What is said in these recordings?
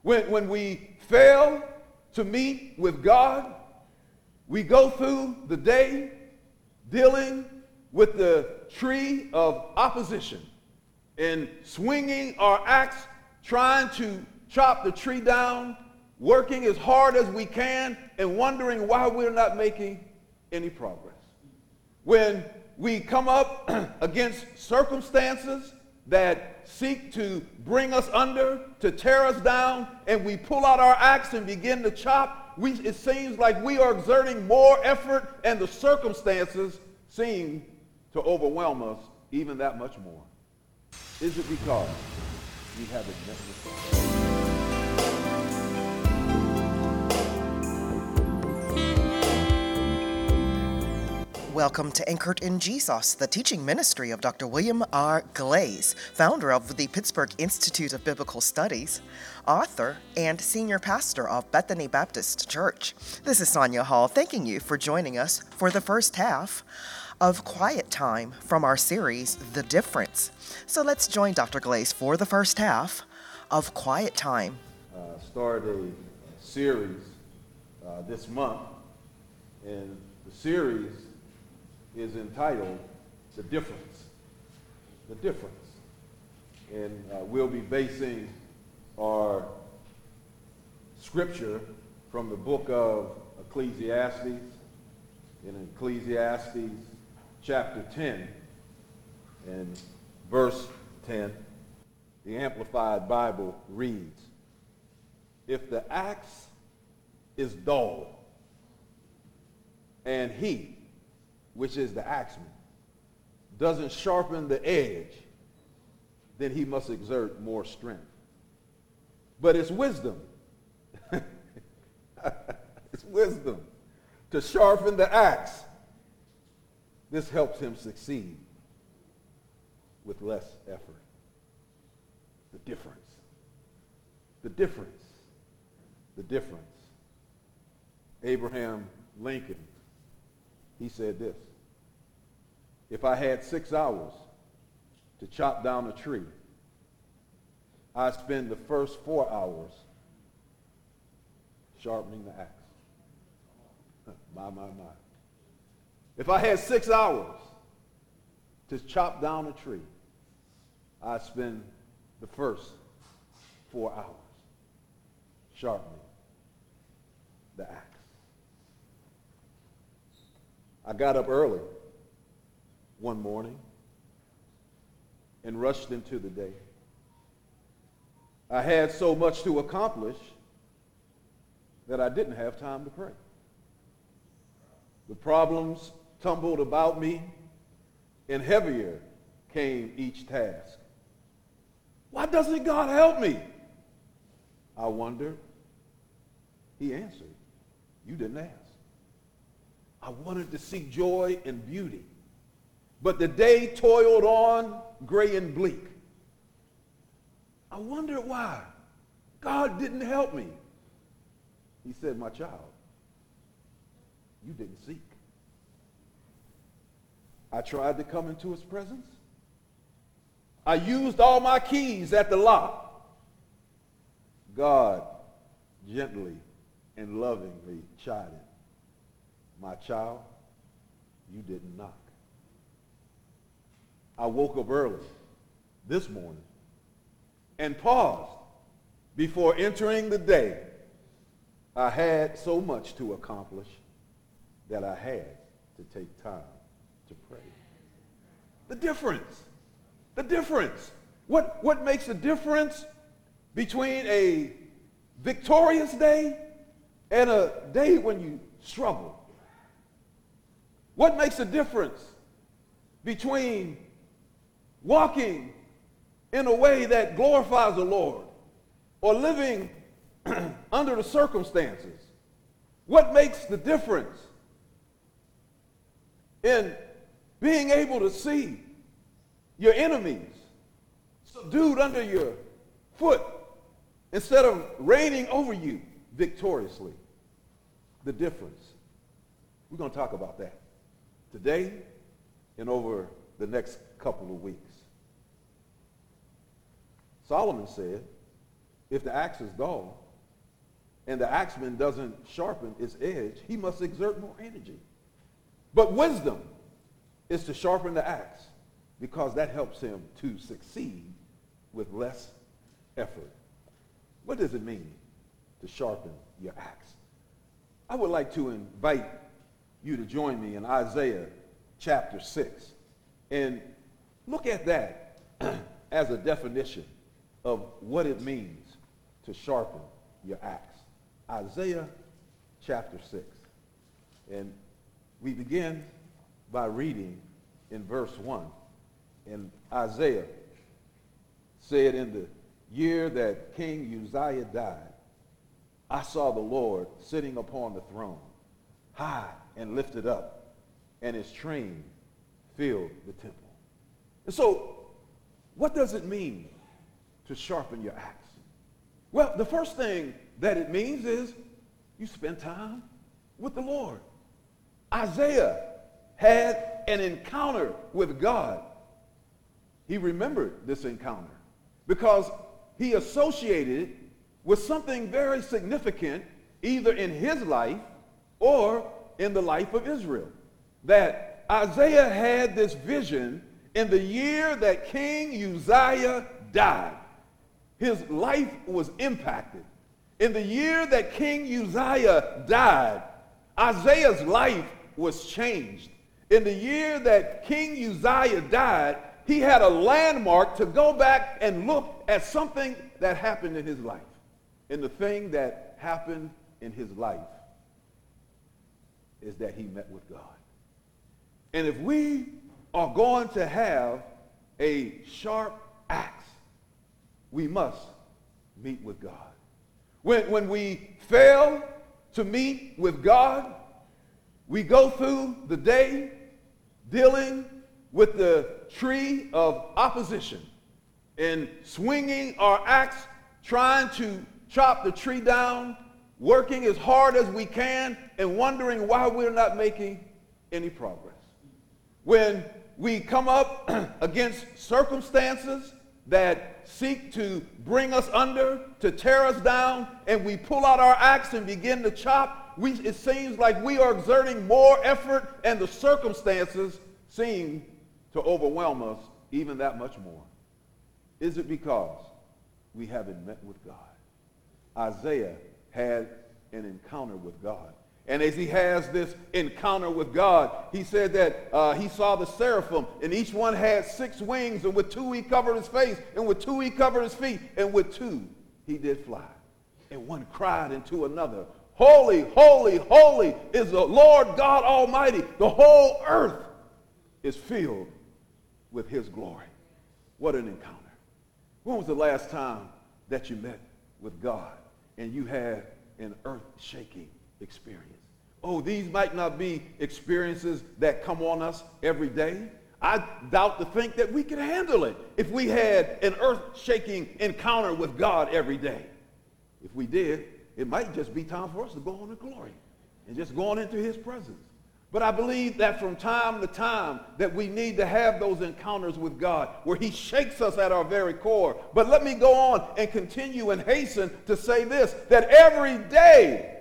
When we fail to meet with God, we go through the day dealing with the tree of opposition and swinging our axe, trying to chop the tree down, working as hard as we can, and wondering why we're not making any progress. When we come up against circumstances that seek to bring us under, to tear us down, and we pull out our axe and begin to chop, it seems like we are exerting more effort, and the circumstances seem to overwhelm us even that much more. Is it because we haven't met with God? Welcome to Anchored in Jesus, the teaching ministry of Dr. William R. Glaze, founder of the Pittsburgh Institute of Biblical Studies, author, and senior pastor of Bethany Baptist Church. This is Sonia Hall thanking you for joining us for the first half of Quiet Time from our series, The Difference. So let's join Dr. Glaze for the first half of Quiet Time. Started a series this month, and the series is entitled The Difference. The Difference. And we'll be basing our scripture from the book of Ecclesiastes. In Ecclesiastes chapter 10 and verse 10, the Amplified Bible reads, "If the axe is dull, and he, which is the axeman, doesn't sharpen the edge, then he must exert more strength. But it's wisdom, it's wisdom to sharpen the axe. This helps him succeed with less effort." The difference. The difference. The difference. Abraham Lincoln, he said this: "If I had 6 hours to chop down a tree, I'd spend the first 4 hours sharpening the axe." My. If I had 6 hours to chop down a tree, I'd spend the first 4 hours sharpening the axe. I got up early one morning and rushed into the day. I had so much to accomplish that I didn't have time to pray. The problems tumbled about me, and heavier came each task. Why doesn't God help me? I wondered. He answered, "You didn't ask." I wanted to see joy and beauty, but the day toiled on gray and bleak. I wondered why God didn't help me. He said, "My child, you didn't seek." I tried to come into his presence. I used all my keys at the lock. God gently and lovingly chided, "My child, you didn't knock." I woke up early this morning and paused before entering the day. I had so much to accomplish that I had to take time to pray. The difference. The difference. What makes a difference between a victorious day and a day when you struggle? What makes a difference between walking in a way that glorifies the Lord or living under the circumstances? What makes the difference in being able to see your enemies subdued under your foot instead of reigning over you victoriously? The difference. We're going to talk about that today and over the next couple of weeks. Solomon said, if the axe is dull and the axeman doesn't sharpen its edge, he must exert more energy. But wisdom is to sharpen the axe because that helps him to succeed with less effort. What does it mean to sharpen your axe? I would like to invite you to join me in Isaiah chapter 6 and look at that as a definition of what it means to sharpen your axe. Isaiah chapter 6. And we begin by reading in verse 1. And Isaiah said, in the year that King Uzziah died, I saw the Lord sitting upon the throne, high and lifted up, and his train filled the temple. And so, what does it mean to sharpen your axe? Well, the first thing that it means is you spend time with the Lord. Isaiah had an encounter with God. He remembered this encounter because he associated it with something very significant either in his life or in the life of Israel. That Isaiah had this vision in the year that King Uzziah died. His life was impacted. In the year that King Uzziah died, Isaiah's life was changed. In the year that King Uzziah died, he had a landmark to go back and look at something that happened in his life. And the thing that happened in his life is that he met with God. And if we are going to have a sharp axe, we must meet with God. When we fail to meet with God, we go through the day dealing with the tree of opposition and swinging our axe, trying to chop the tree down, working as hard as we can, and wondering why we're not making any progress. When we come up against circumstances that seek to bring us under, to tear us down, and we pull out our axe and begin to chop, it seems like we are exerting more effort, and the circumstances seem to overwhelm us even that much more. Is it because we haven't met with God? Isaiah had an encounter with God. And as he has this encounter with God, he said that he saw the seraphim, and each one had 6 wings, and with 2 he covered his face, and with 2 he covered his feet, and with 2 he did fly. And one cried into another, Holy, holy, holy is the Lord God Almighty. The whole earth is filled with his glory. What an encounter. When was the last time that you met with God and you had an earth-shaking experience? Oh, these might not be experiences that come on us every day. I doubt to think that we could handle it if we had an earth-shaking encounter with God every day. If we did, it might just be time for us to go on to glory and just go on into his presence. But I believe that from time to time that we need to have those encounters with God where he shakes us at our very core. But let me go on and continue and hasten to say this, that every day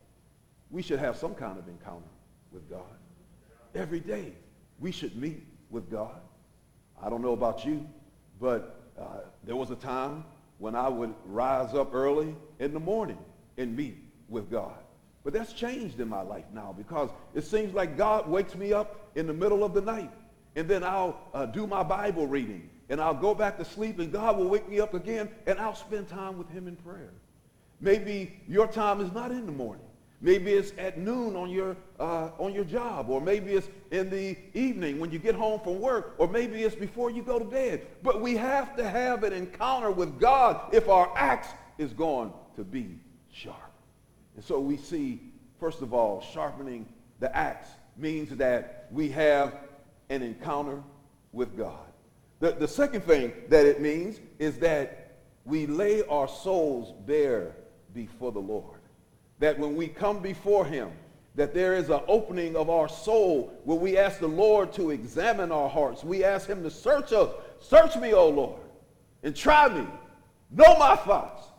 we should have some kind of encounter with God. Every day we should meet with God. I don't know about you, but there was a time when I would rise up early in the morning and meet with God. But that's changed in my life now because it seems like God wakes me up in the middle of the night, and then I'll do my Bible reading, and I'll go back to sleep, and God will wake me up again, and I'll spend time with him in prayer. Maybe your time is not in the morning. Maybe it's at noon on your job, or maybe it's in the evening when you get home from work, or maybe it's before you go to bed. But we have to have an encounter with God if our axe is going to be sharp. And so we see, first of all, sharpening the axe means that we have an encounter with God. The second thing that it means is that we lay our souls bare before the Lord. That when we come before him, that there is an opening of our soul where we ask the Lord to examine our hearts. We ask him to search us. Search me, O Lord, and try me. Know my thoughts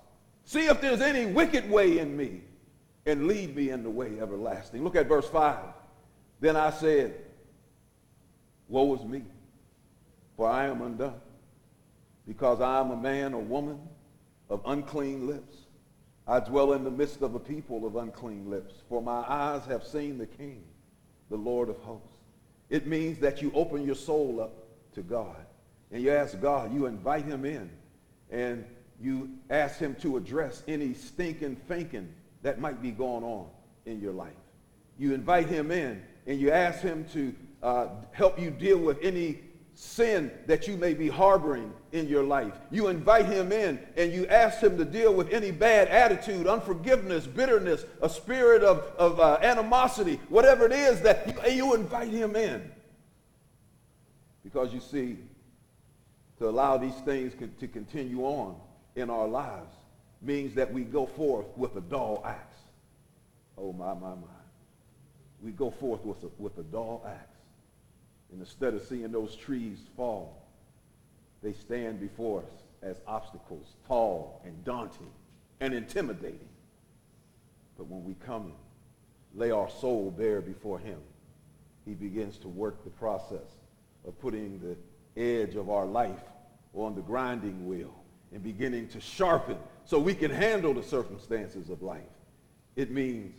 See if there's any wicked way in me, and lead me in the way everlasting. Look at verse 5. Then I said, woe is me, for I am undone, because I am a man or woman of unclean lips. I dwell in the midst of a people of unclean lips, for my eyes have seen the King, the Lord of hosts. It means that you open your soul up to God, and you ask God, you invite him in, and you ask him to address any stinking thinking that might be going on in your life. You invite him in, and you ask him to help you deal with any sin that you may be harboring in your life. You invite him in, and you ask him to deal with any bad attitude, unforgiveness, bitterness, a spirit of animosity, whatever it is that you invite him in. Because you see, to allow these things to continue on in our lives means that we go forth with a dull axe. Oh, my. We go forth with a dull axe. And instead of seeing those trees fall, they stand before us as obstacles, tall and daunting and intimidating. But when we come and lay our soul bare before him, he begins to work the process of putting the edge of our life on the grinding wheel and beginning to sharpen so we can handle the circumstances of life. It means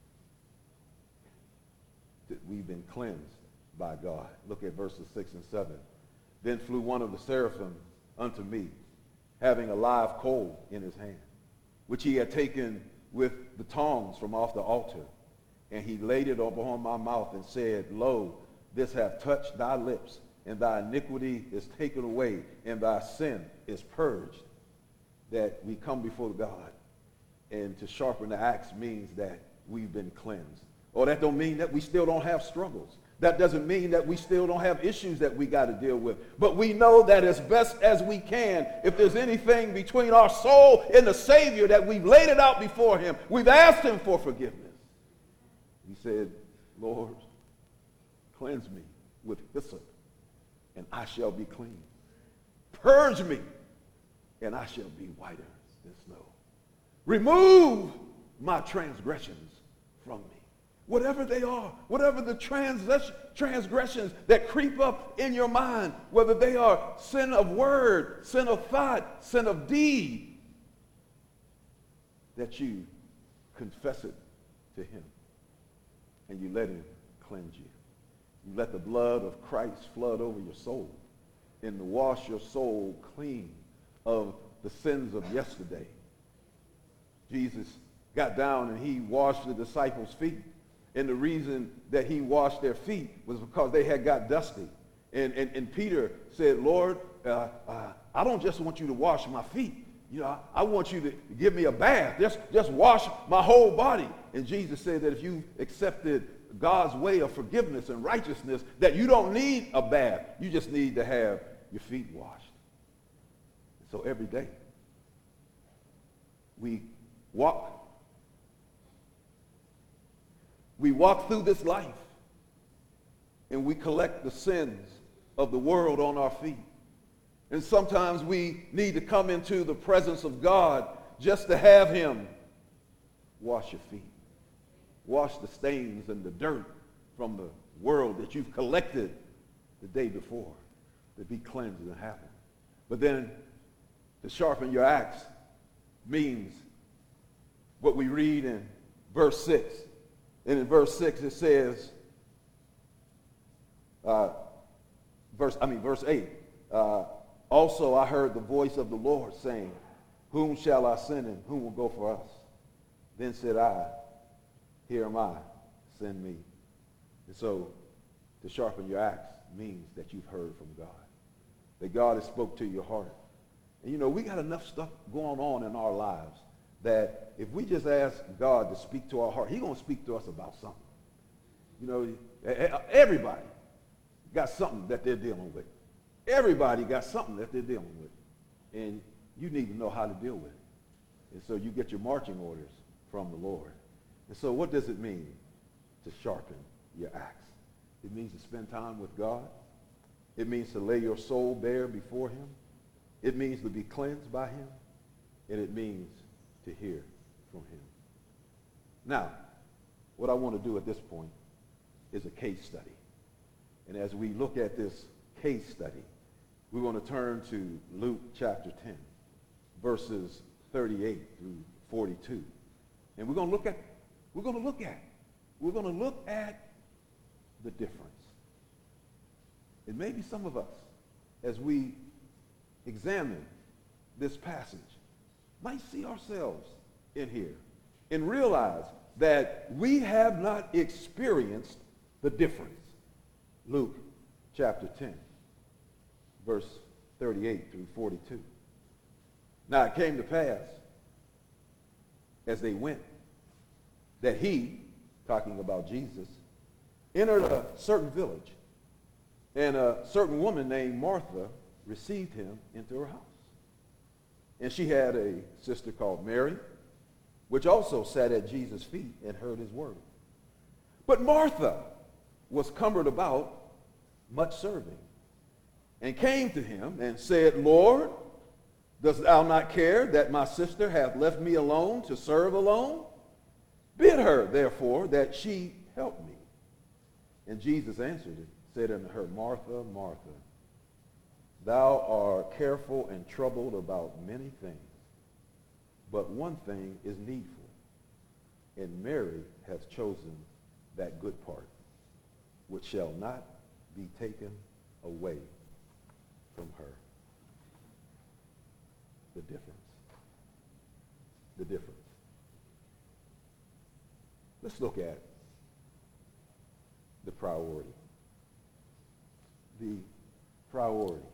that we've been cleansed by God. Look at verses 6 and 7. Then flew one of the seraphim unto me, having a live coal in his hand, which he had taken with the tongs from off the altar. And he laid it upon my mouth and said, Lo, this hath touched thy lips, and thy iniquity is taken away, and thy sin is purged. That we come before God, and to sharpen the axe means that we've been cleansed. Or that don't mean that we still don't have struggles. That doesn't mean that we still don't have issues that we got to deal with. But we know that as best as we can, if there's anything between our soul and the Savior, that we've laid it out before him. We've asked him for forgiveness. He said, Lord, cleanse me with hyssop, and I shall be clean. Purge me, and I shall be whiter than snow. Remove my transgressions from me. Whatever they are, whatever the transgressions that creep up in your mind, whether they are sin of word, sin of thought, sin of deed, that you confess it to him and you let him cleanse you. You let the blood of Christ flood over your soul and to wash your soul clean of the sins of yesterday. Jesus got down and he washed the disciples' feet. And the reason that he washed their feet was because they had got dusty. And Peter said, Lord, I don't just want you to wash my feet. You know, I want you to give me a bath. Just wash my whole body. And Jesus said that if you accepted God's way of forgiveness and righteousness, that you don't need a bath. You just need to have your feet washed. So every day we walk through this life and we collect the sins of the world on our feet. And sometimes we need to come into the presence of God just to have him wash your feet. Wash the stains and the dirt from the world that you've collected the day before, to be cleansed and happy. But then to sharpen your axe means what we read in verse 6. And in verse 6 it says, verse 8, also I heard the voice of the Lord saying, whom shall I send and who will go for us? Then said I, here am I, send me. And so to sharpen your axe means that you've heard from God, that God has spoke to your heart. And you know, we got enough stuff going on in our lives that if we just ask God to speak to our heart, he's going to speak to us about something. You know, everybody got something that they're dealing with. Everybody got something that they're dealing with. And you need to know how to deal with it. And so you get your marching orders from the Lord. And so what does it mean to sharpen your axe? It means to spend time with God. It means to lay your soul bare before him. It means to be cleansed by him. And it means to hear from him. Now, what I want to do at this point is a case study. And as we look at this case study, we want to turn to Luke chapter 10, verses 38 through 42. And we're going to look at the difference. And maybe some of us, as we examine this passage, might see ourselves in here and realize that we have not experienced the difference. Luke chapter 10, verse 38 through 42. Now it came to pass, as they went, that he, talking about Jesus, entered a certain village, and a certain woman named Martha received him into her house. And she had a sister called Mary, which also sat at Jesus' feet and heard his word. But Martha was cumbered about much serving, and came to him and said, Lord, dost thou not care that my sister hath left me alone to serve alone? Bid her, therefore, that she help me. And Jesus answered and said unto her, Martha, Martha, thou art careful and troubled about many things, but one thing is needful, and Mary hath chosen that good part, which shall not be taken away from her. The difference. The difference. Let's look at the priority. The priority.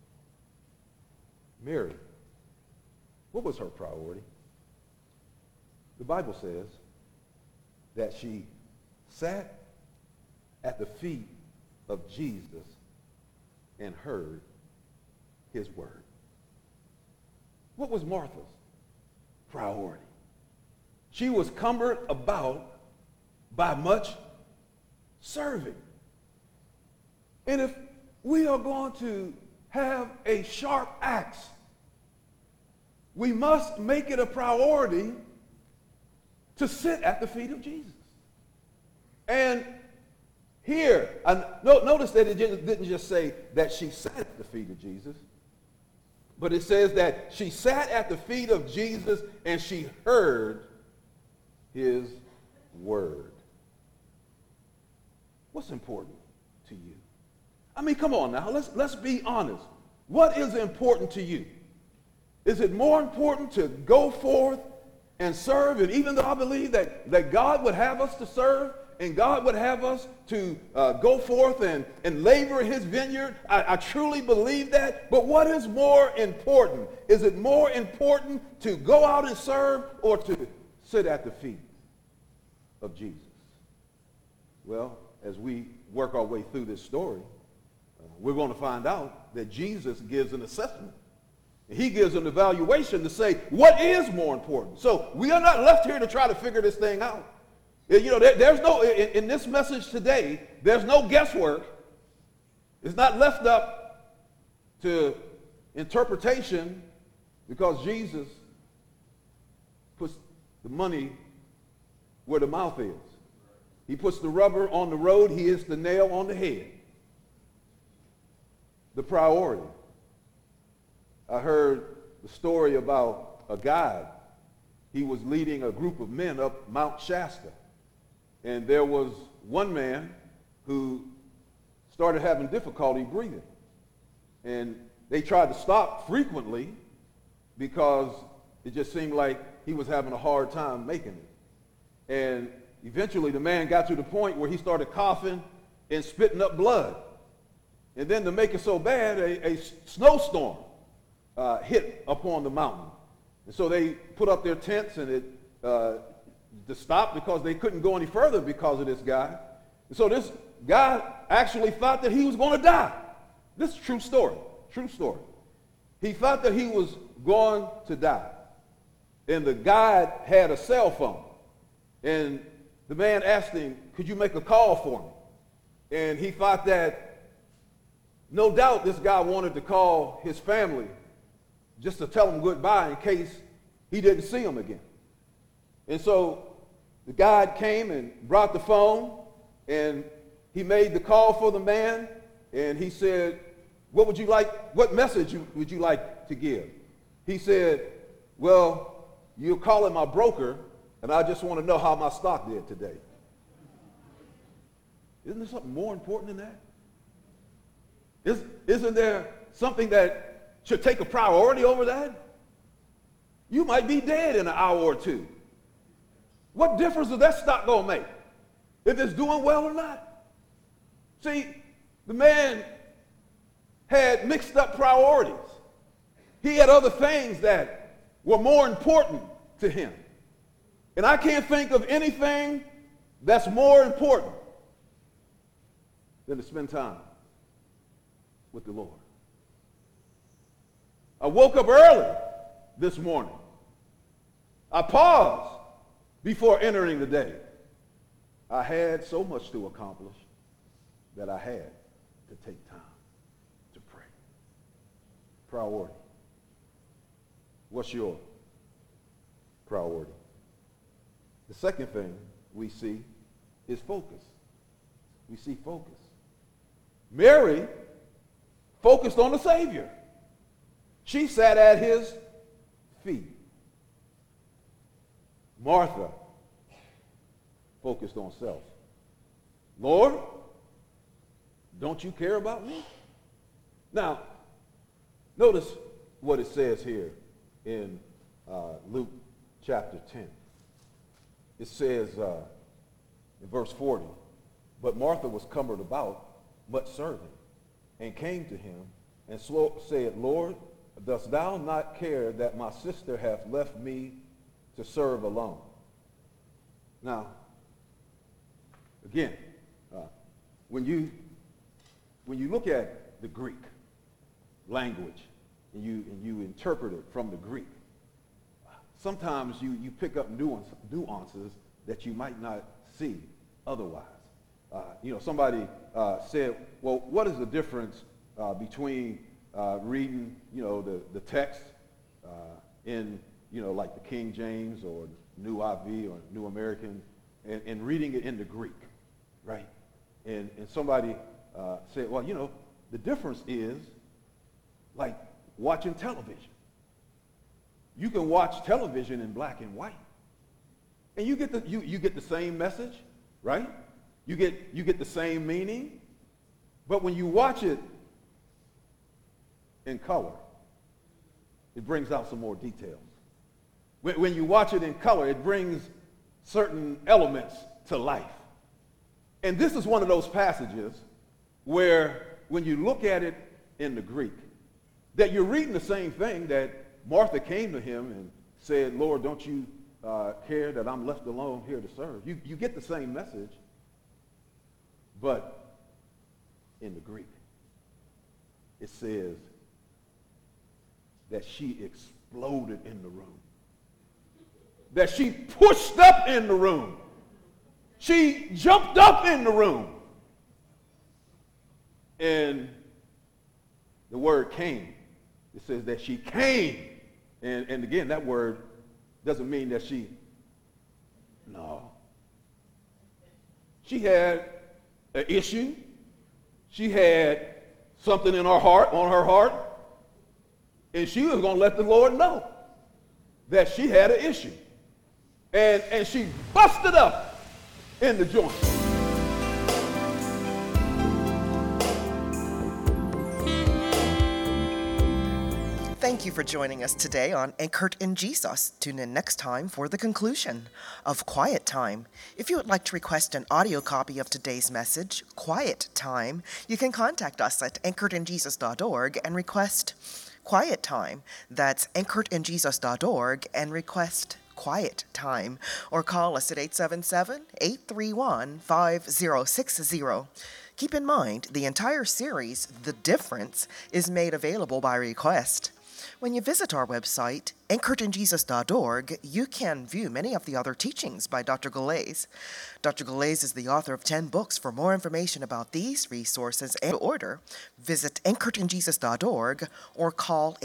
Mary, what was her priority? The Bible says that she sat at the feet of Jesus and heard his word. What was Martha's priority? She was cumbered about by much serving. And if we are going to have a sharp axe, we must make it a priority to sit at the feet of Jesus. And here, notice that it didn't just say that she sat at the feet of Jesus, but it says that she sat at the feet of Jesus and she heard his word. What's important to you? I mean, come on now, let's be honest. What is important to you? Is it more important to go forth and serve? And even though I believe that God would have us to serve, and God would have us to go forth and labor in his vineyard, I truly believe that. But what is more important? Is it more important to go out and serve or to sit at the feet of Jesus? Well, as we work our way through this story, we're going to find out that Jesus gives an assessment. He gives an evaluation to say, what is more important? So we are not left here to try to figure this thing out. You know, there's no, in this message today, there's no guesswork. It's not left up to interpretation, because Jesus puts the money where the mouth is. He puts the rubber on the road. He hits the nail on the head. The priority. I heard the story about a guide. He was leading a group of men up Mount Shasta. And there was one man who started having difficulty breathing. And they tried to stop frequently because it just seemed like he was having a hard time making it. And eventually the man got to the point where he started coughing and spitting up blood. And then to make it so bad, a snowstorm hit upon the mountain. And so they put up their tents, and it to stop because they couldn't go any further because of this guy. And so this guy actually thought that he was going to die. This is a true story. True story. He thought that he was going to die. And the guide had a cell phone. And the man asked him, could you make a call for me? And he thought that no doubt this guy wanted to call his family just to tell them goodbye in case he didn't see him again. And so the guide came and brought the phone, and he made the call for the man, and he said, what message would you like to give? He said, well, you're calling my broker, and I just want to know how my stock did today. Isn't there something more important than that? Isn't there something that should take a priority over that? You might be dead in an hour or two. What difference is that stock going to make if it's doing well or not? See, the man had mixed up priorities. He had other things that were more important to him. And I can't think of anything that's more important than to spend time with the Lord. I woke up early this morning. I paused before entering the day. I had so much to accomplish that I had to take time to pray. Priority. What's your priority? The second thing we see is focus. We see focus. Mary focused on the Savior. She sat at his feet. Martha focused on self. Lord, don't you care about me? Now, notice what it says here in Luke chapter 10. It says in verse 40, but Martha was cumbered about much serving, and came to him and said, Lord, dost thou not care that my sister hath left me to serve alone? Now, again, when you look at the Greek language and you interpret it from the Greek, sometimes you pick up nuances that you might not see otherwise. Somebody said, well, what is the difference between reading, the text in, like the King James or New IV or New American, and reading it in the Greek, right? And somebody said, well, the difference is like watching television. You can watch television in black and white, and you get the same message, right? You get the same meaning, but when you watch it in color, it brings out some more details. When you watch it in color, it brings certain elements to life. And this is one of those passages where when you look at it in the Greek, that you're reading the same thing that Martha came to him and said, Lord, don't you care that I'm left alone here to serve? You get the same message, but in the Greek, it says that she exploded in the room, that she pushed up in the room. She jumped up in the room. And the word came. It says that she came. And again, that word doesn't mean that no. She had an issue. She had something on her heart. And she was going to let the Lord know that she had an issue. And she busted up in the joint. Thank you for joining us today on Anchored in Jesus. Tune in next time for the conclusion of Quiet Time. If you would like to request an audio copy of today's message, Quiet Time, you can contact us at anchoredinjesus.org and request Quiet Time. That's anchoredinjesus.org and request Quiet Time, or call us at 877-831-5060. Keep in mind, the entire series, The Difference, is made available by request. When you visit our website, anchoredinjesus.org, you can view many of the other teachings by Dr. Galais. Dr. Galais is the author of 10 books. For more information about these resources and to order, visit anchoredinjesus.org or call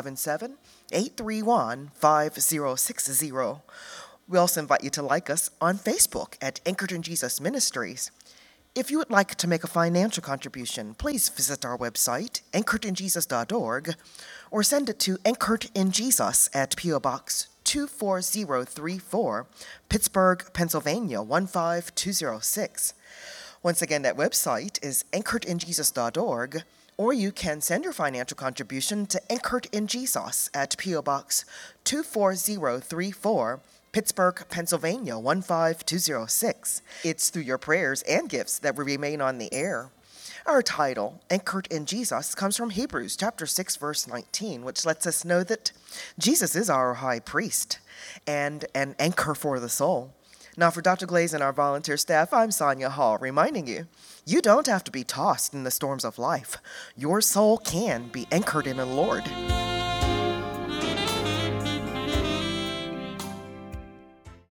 877-831-5060. We also invite you to like us on Facebook at Anchored in Jesus Ministries. If you would like to make a financial contribution, please visit our website, anchoredinjesus.org, or send it to Anchored in Jesus at P.O. Box 24034, Pittsburgh, Pennsylvania 15206. Once again, that website is anchoredinjesus.org, or you can send your financial contribution to Anchored in Jesus at P.O. Box 24034, Pittsburgh, Pennsylvania 15206. It's through your prayers and gifts that we remain on the air. Our title, Anchored in Jesus, comes from Hebrews chapter 6, verse 19, which lets us know that Jesus is our high priest and an anchor for the soul. Now, for Dr. Galais and our volunteer staff, I'm Sonia Hall, reminding you, you don't have to be tossed in the storms of life. Your soul can be anchored in the Lord.